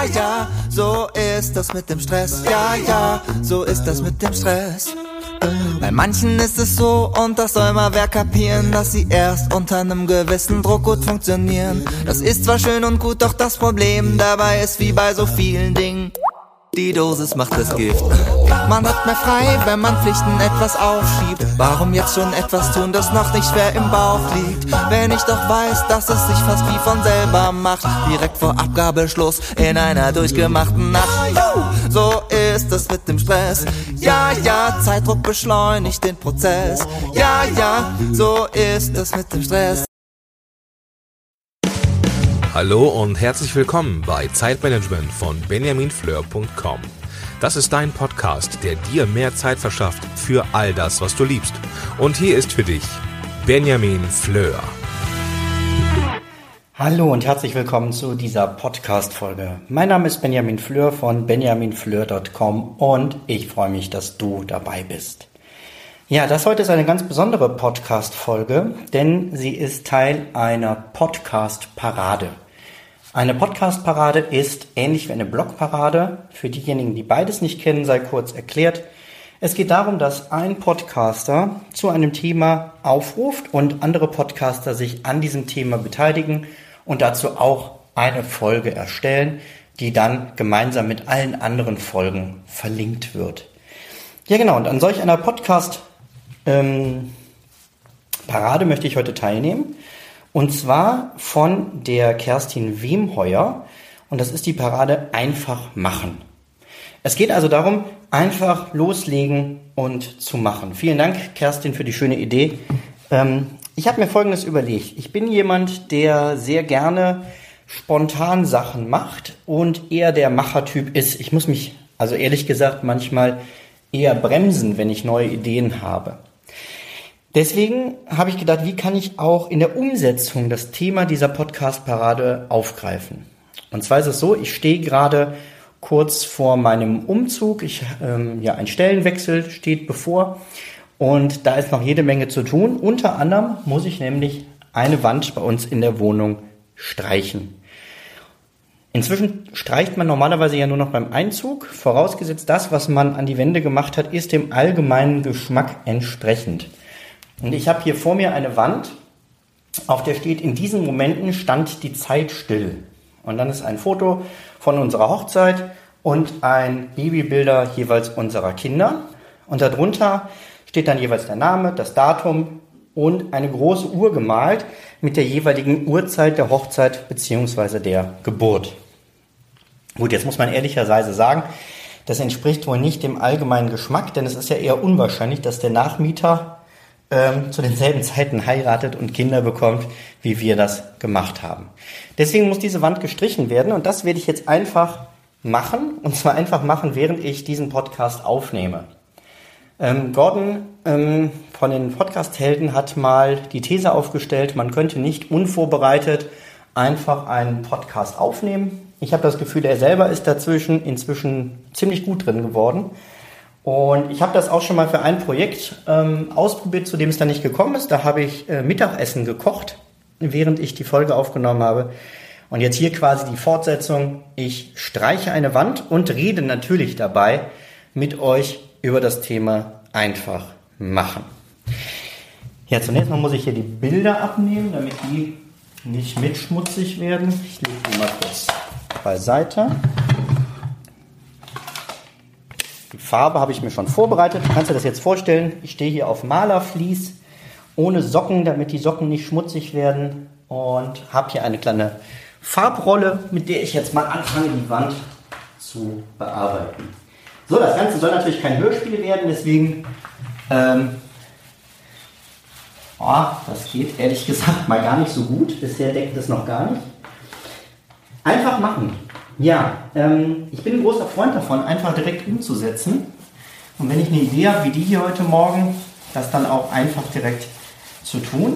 Ja, ja, so ist das mit dem Stress. Ja, ja, so ist das mit dem Stress. Bei manchen ist es so, und das soll mal wer kapieren, dass sie erst unter einem gewissen Druck gut funktionieren. Das ist zwar schön und gut, doch das Problem dabei ist wie bei so vielen Dingen: die Dosis macht das Gift. Man hat mehr frei, wenn man Pflichten etwas aufschiebt. Warum jetzt schon etwas tun, das noch nicht schwer im Bauch liegt? Wenn ich doch weiß, dass es sich fast wie von selber macht, direkt vor Abgabeschluss in einer durchgemachten Nacht. So ist es mit dem Stress. Ja, ja, Zeitdruck beschleunigt den Prozess. Ja, ja, so ist es mit dem Stress. Hallo und herzlich willkommen bei Zeitmanagement von benjaminfleur.com. Das ist dein Podcast, der dir mehr Zeit verschafft für all das, was du liebst. Und hier ist für dich Benjamin Fleur. Hallo und herzlich willkommen zu dieser Podcast-Folge. Mein Name ist Benjamin Fleur von benjaminfleur.com und ich freue mich, dass du dabei bist. Ja, das heute ist eine ganz besondere Podcast-Folge, denn sie ist Teil einer Podcast-Parade. Eine Podcast-Parade ist ähnlich wie eine Blog-Parade. Für diejenigen, die beides nicht kennen, sei kurz erklärt. Es geht darum, dass ein Podcaster zu einem Thema aufruft und andere Podcaster sich an diesem Thema beteiligen und dazu auch eine Folge erstellen, die dann gemeinsam mit allen anderen Folgen verlinkt wird. Ja genau, und an solch einer Podcast-Parade möchte ich heute teilnehmen. Und zwar von der Kerstin Wemheuer. Und das ist die Parade Einfach machen. Es geht also darum, einfach loslegen und zu machen. Vielen Dank, Kerstin, für die schöne Idee. Ich habe mir Folgendes überlegt. Ich bin jemand, der sehr gerne spontan Sachen macht und eher der Machertyp ist. Ich muss mich, also ehrlich gesagt, manchmal eher bremsen, wenn ich neue Ideen habe. Deswegen habe ich gedacht, wie kann ich auch in der Umsetzung das Thema dieser Podcast-Parade aufgreifen? Und zwar ist es so, ich stehe gerade kurz vor meinem Umzug. Ein Stellenwechsel steht bevor und da ist noch jede Menge zu tun. Unter anderem muss ich nämlich eine Wand bei uns in der Wohnung streichen. Inzwischen streicht man normalerweise ja nur noch beim Einzug, vorausgesetzt das, was man an die Wände gemacht hat, ist dem allgemeinen Geschmack entsprechend. Und ich habe hier vor mir eine Wand, auf der steht: In diesen Momenten stand die Zeit still. Und dann ist ein Foto von unserer Hochzeit und ein Babybilder jeweils unserer Kinder. Und darunter steht dann jeweils der Name, das Datum und eine große Uhr gemalt mit der jeweiligen Uhrzeit der Hochzeit bzw. der Geburt. Gut, jetzt muss man ehrlicherweise sagen, das entspricht wohl nicht dem allgemeinen Geschmack, denn es ist ja eher unwahrscheinlich, dass der Nachmieter zu denselben Zeiten heiratet und Kinder bekommt, wie wir das gemacht haben. Deswegen muss diese Wand gestrichen werden und das werde ich jetzt einfach machen, und zwar einfach machen, während ich diesen Podcast aufnehme. Gordon von den Podcast-Helden hat mal die These aufgestellt, man könnte nicht unvorbereitet einfach einen Podcast aufnehmen. Ich habe das Gefühl, er selber ist inzwischen ziemlich gut drin geworden. Und ich habe das auch schon mal für ein Projekt ausprobiert, zu dem es dann nicht gekommen ist. Da habe ich Mittagessen gekocht, während ich die Folge aufgenommen habe. Und jetzt hier quasi die Fortsetzung. Ich streiche eine Wand und rede natürlich dabei mit euch über das Thema einfach machen. Ja, zunächst mal muss ich hier die Bilder abnehmen, damit die nicht mitschmutzig werden. Ich lege die mal kurz beiseite. Die Farbe habe ich mir schon vorbereitet. Du kannst dir das jetzt vorstellen. Ich stehe hier auf Malervlies ohne Socken, damit die Socken nicht schmutzig werden. Und habe hier eine kleine Farbrolle, mit der ich jetzt mal anfange, die Wand zu bearbeiten. So, das Ganze soll natürlich kein Hörspiel werden, deswegen das geht ehrlich gesagt mal gar nicht so gut. Bisher deckt es noch gar nicht. Einfach machen. Ja, ich bin ein großer Freund davon, einfach direkt umzusetzen. Und wenn ich eine Idee habe, wie die hier heute Morgen, das dann auch einfach direkt zu tun.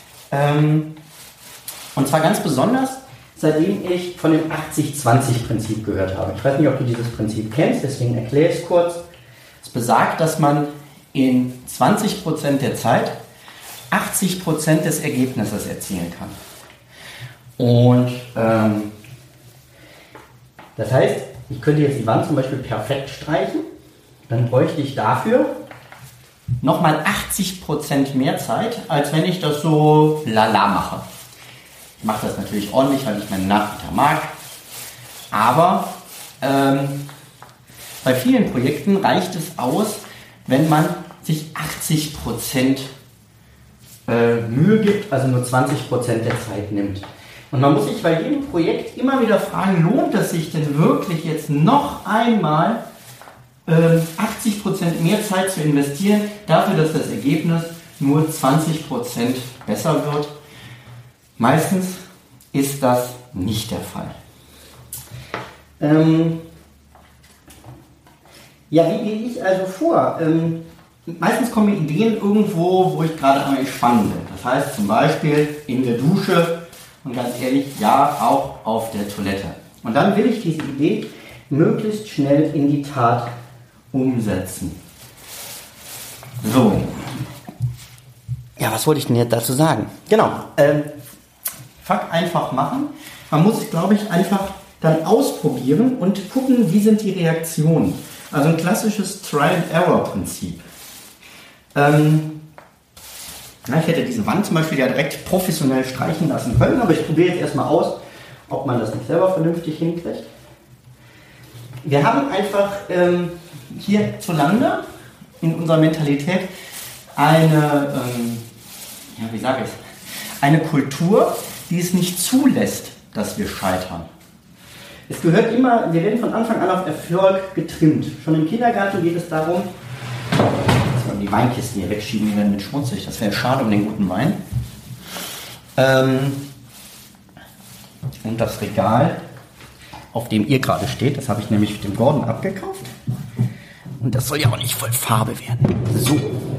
Und zwar ganz besonders, seitdem ich von dem 80-20-Prinzip gehört habe. Ich weiß nicht, ob du dieses Prinzip kennst, deswegen erkläre ich es kurz. Es besagt, dass man in 20% der Zeit 80% des Ergebnisses erzielen kann. Und Das heißt, ich könnte jetzt die Wand zum Beispiel perfekt streichen, dann bräuchte ich dafür nochmal 80% mehr Zeit, als wenn ich das so lala mache. Ich mache das natürlich ordentlich, weil ich meinen Nachmittag mag, aber bei vielen Projekten reicht es aus, wenn man sich 80% Mühe gibt, also nur 20% der Zeit nimmt. Und man muss sich bei jedem Projekt immer wieder fragen, lohnt es sich denn wirklich jetzt noch einmal 80% mehr Zeit zu investieren, dafür, dass das Ergebnis nur 20% besser wird? Meistens ist das nicht der Fall. Ja, wie gehe ich also vor? Meistens kommen mir Ideen irgendwo, wo ich gerade am Entspannen bin. Das heißt zum Beispiel in der Dusche und ganz ehrlich, ja, auch auf der Toilette. Und dann will ich diese Idee möglichst schnell in die Tat umsetzen. So. Ja, was wollte ich denn jetzt dazu sagen? Genau. Fakt einfach machen. Man muss, glaube ich, einfach dann ausprobieren und gucken, wie sind die Reaktionen. Also ein klassisches Trial-and-Error-Prinzip. Ich hätte diese Wand zum Beispiel ja direkt professionell streichen lassen können, aber ich probiere jetzt erstmal aus, ob man das nicht selber vernünftig hinkriegt. Wir haben einfach hierzulande in unserer Mentalität eine Kultur, die es nicht zulässt, dass wir scheitern. Es gehört immer, wir werden von Anfang an auf Erfolg getrimmt. Schon im Kindergarten geht es darum, dass wir die Weinkisten hier wegschieben, die werden mit schmutzig. Das wäre schade um den guten Wein. Und das Regal, auf dem ihr gerade steht, das habe ich nämlich dem Gordon abgekauft. Und das soll ja auch nicht voll Farbe werden. So.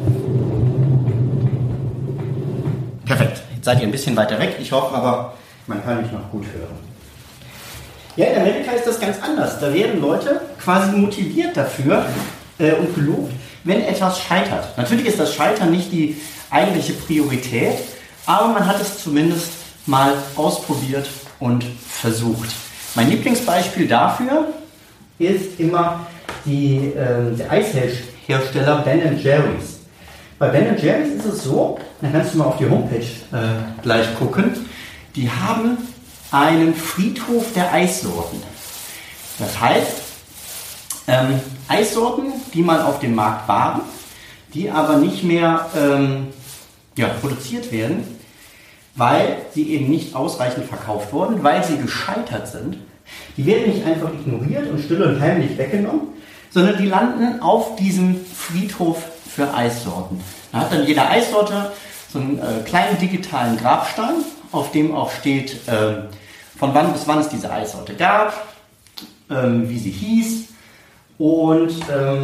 Perfekt. Jetzt seid ihr ein bisschen weiter weg. Ich hoffe aber, man kann mich noch gut hören. Ja, in Amerika ist das ganz anders. Da werden Leute quasi motiviert dafür und gelobt, wenn etwas scheitert. Natürlich ist das Scheitern nicht die eigentliche Priorität, aber man hat es zumindest mal ausprobiert und versucht. Mein Lieblingsbeispiel dafür ist immer der Eishersteller Ben & Jerry's. Bei Ben & Jerry's ist es so, da kannst du mal auf die Homepage gleich gucken, die haben einen Friedhof der Eissorten. Das heißt, Eissorten, die mal auf dem Markt waren, die aber nicht mehr produziert werden, weil sie eben nicht ausreichend verkauft wurden, weil sie gescheitert sind. Die werden nicht einfach ignoriert und still und heimlich weggenommen, sondern die landen auf diesem Friedhof für Eissorten. Da hat dann jede Eissorte so einen kleinen digitalen Grabstein, auf dem auch steht, von wann bis wann es diese Eissorte gab, wie sie hieß. Und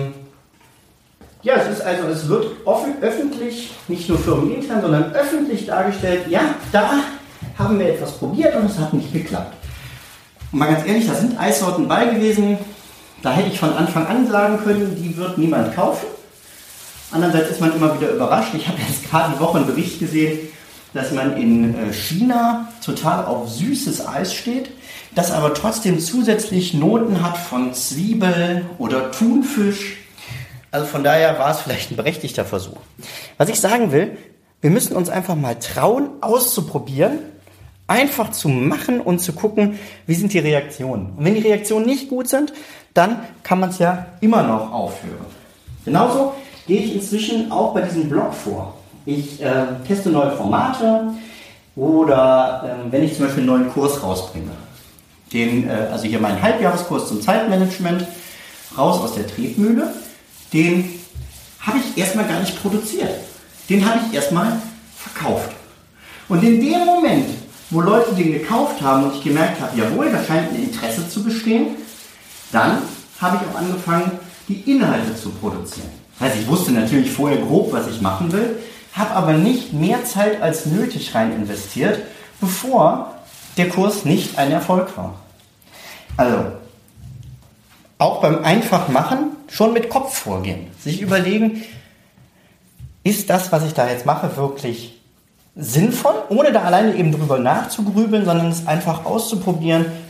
es wird öffentlich, nicht nur firmenintern, sondern öffentlich dargestellt, ja, da haben wir etwas probiert und es hat nicht geklappt. Und mal ganz ehrlich, da sind Eissorten bei gewesen, da hätte ich von Anfang an sagen können, die wird niemand kaufen. Andererseits ist man immer wieder überrascht. Ich habe jetzt gerade die Woche einen Bericht gesehen, dass man in China total auf süßes Eis steht, das aber trotzdem zusätzlich Noten hat von Zwiebel oder Thunfisch. Also von daher war es vielleicht ein berechtigter Versuch. Was ich sagen will, wir müssen uns einfach mal trauen, auszuprobieren, einfach zu machen und zu gucken, wie sind die Reaktionen. Und wenn die Reaktionen nicht gut sind, dann kann man es ja immer noch aufhören. Genauso gehe ich inzwischen auch bei diesem Blog vor. Ich teste neue Formate oder wenn ich zum Beispiel einen neuen Kurs rausbringe. Also hier meinen Halbjahreskurs zum Zeitmanagement, raus aus der Tretmühle, den habe ich erstmal gar nicht produziert. Den habe ich erstmal verkauft. Und in dem Moment, wo Leute den gekauft haben und ich gemerkt habe, jawohl, da scheint ein Interesse zu bestehen, dann habe ich auch angefangen, die Inhalte zu produzieren. Das heißt, ich wusste natürlich vorher grob, was ich machen will, habe aber nicht mehr Zeit als nötig rein investiert, bevor der Kurs nicht ein Erfolg war. Also, auch beim Einfachmachen schon mit Kopf vorgehen. Sich überlegen, ist das, was ich da jetzt mache, wirklich sinnvoll, ohne da alleine eben drüber nachzugrübeln, sondern es einfach auszuprobieren,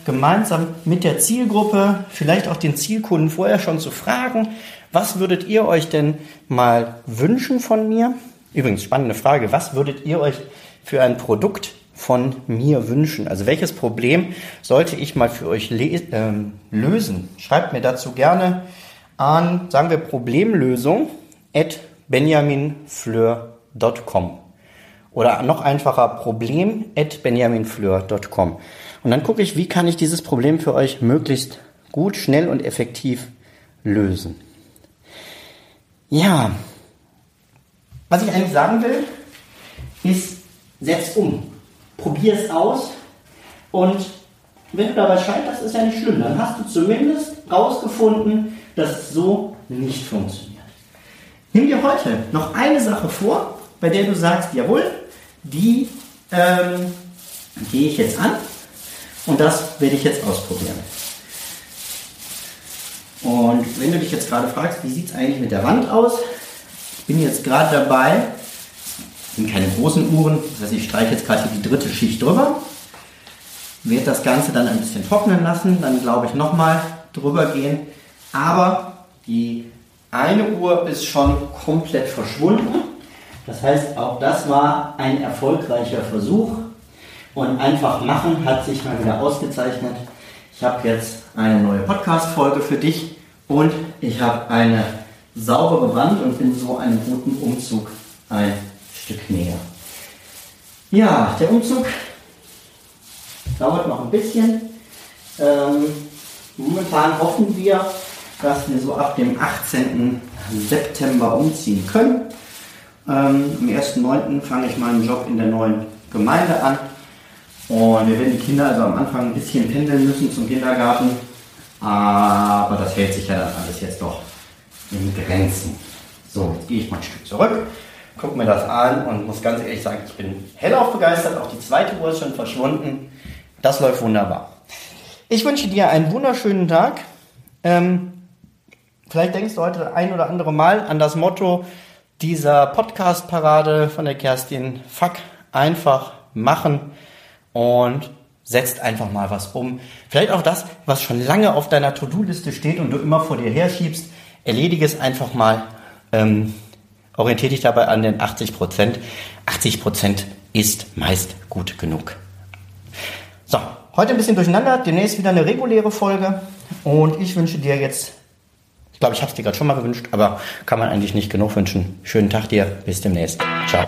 gemeinsam mit der Zielgruppe, vielleicht auch den Zielkunden vorher schon zu fragen, was würdet ihr euch denn mal wünschen von mir? Übrigens, spannende Frage, was würdet ihr euch für ein Produkt von mir wünschen? Also welches Problem sollte ich mal für euch lösen? Schreibt mir dazu gerne an, sagen wir, problemlösung@benjaminfleur.com oder noch einfacher problem@benjaminfleur.com. Und dann gucke ich, wie kann ich dieses Problem für euch möglichst gut, schnell und effektiv lösen. Ja, was ich eigentlich sagen will, ist, setz um. Probier es aus und wenn du dabei scheiterst, ist ja nicht schlimm. Dann hast du zumindest rausgefunden, dass es so nicht funktioniert. Nimm dir heute noch eine Sache vor, bei der du sagst, jawohl, die gehe ich jetzt an und das werde ich jetzt ausprobieren. Und wenn du dich jetzt gerade fragst, wie sieht es eigentlich mit der Wand aus? Ich bin jetzt gerade dabei, sind keine großen Uhren, das heißt, ich streiche jetzt gerade hier die 3. Schicht drüber, werde das Ganze dann ein bisschen trocknen lassen, dann glaube ich nochmal drüber gehen, aber die eine Uhr ist schon komplett verschwunden, das heißt, auch das war ein erfolgreicher Versuch und einfach machen hat sich mal wieder ausgezeichnet. Ich habe jetzt eine neue Podcast-Folge für dich und ich habe eine saubere Wand und bin so einem guten Umzug ein Stück näher. Ja, der Umzug dauert noch ein bisschen. Momentan hoffen wir, dass wir so ab dem 18. September umziehen können. Am 1.9. fange ich meinen Job in der neuen Gemeinde an. Und wir werden die Kinder also am Anfang ein bisschen pendeln müssen zum Kindergarten. Aber das hält sich ja dann alles jetzt doch in Grenzen. So, jetzt gehe ich mal ein Stück zurück, gucke mir das an und muss ganz ehrlich sagen, ich bin hellauf begeistert. Auch die 2. Uhr ist schon verschwunden. Das läuft wunderbar. Ich wünsche dir einen wunderschönen Tag. Vielleicht denkst du heute ein oder andere Mal an das Motto dieser Podcast-Parade von der Kerstin: Fuck, einfach machen. Und setzt einfach mal was um. Vielleicht auch das, was schon lange auf deiner To-Do-Liste steht und du immer vor dir herschiebst. Erledige es einfach mal. Orientiere dich dabei an den 80%. 80% ist meist gut genug. So, heute ein bisschen durcheinander. Demnächst wieder eine reguläre Folge. Und ich wünsche dir jetzt, ich glaube, ich habe es dir gerade schon mal gewünscht, aber kann man eigentlich nicht genug wünschen. Schönen Tag dir. Bis demnächst. Ciao.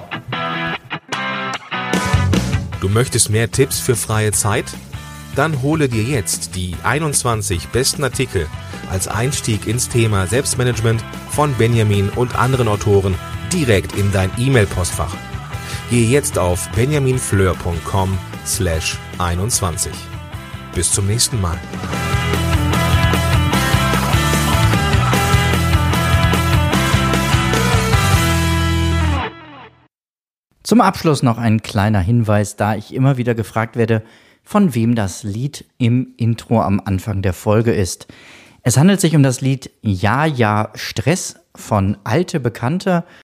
Du möchtest mehr Tipps für freie Zeit? Dann hole dir jetzt die 21 besten Artikel als Einstieg ins Thema Selbstmanagement von Benjamin und anderen Autoren direkt in dein E-Mail-Postfach. Gehe jetzt auf benjaminfleur.com/21. Bis zum nächsten Mal. Zum Abschluss noch ein kleiner Hinweis, da ich immer wieder gefragt werde, von wem das Lied im Intro am Anfang der Folge ist. Es handelt sich um das Lied Ja, ja, Stress von Alte Bekannte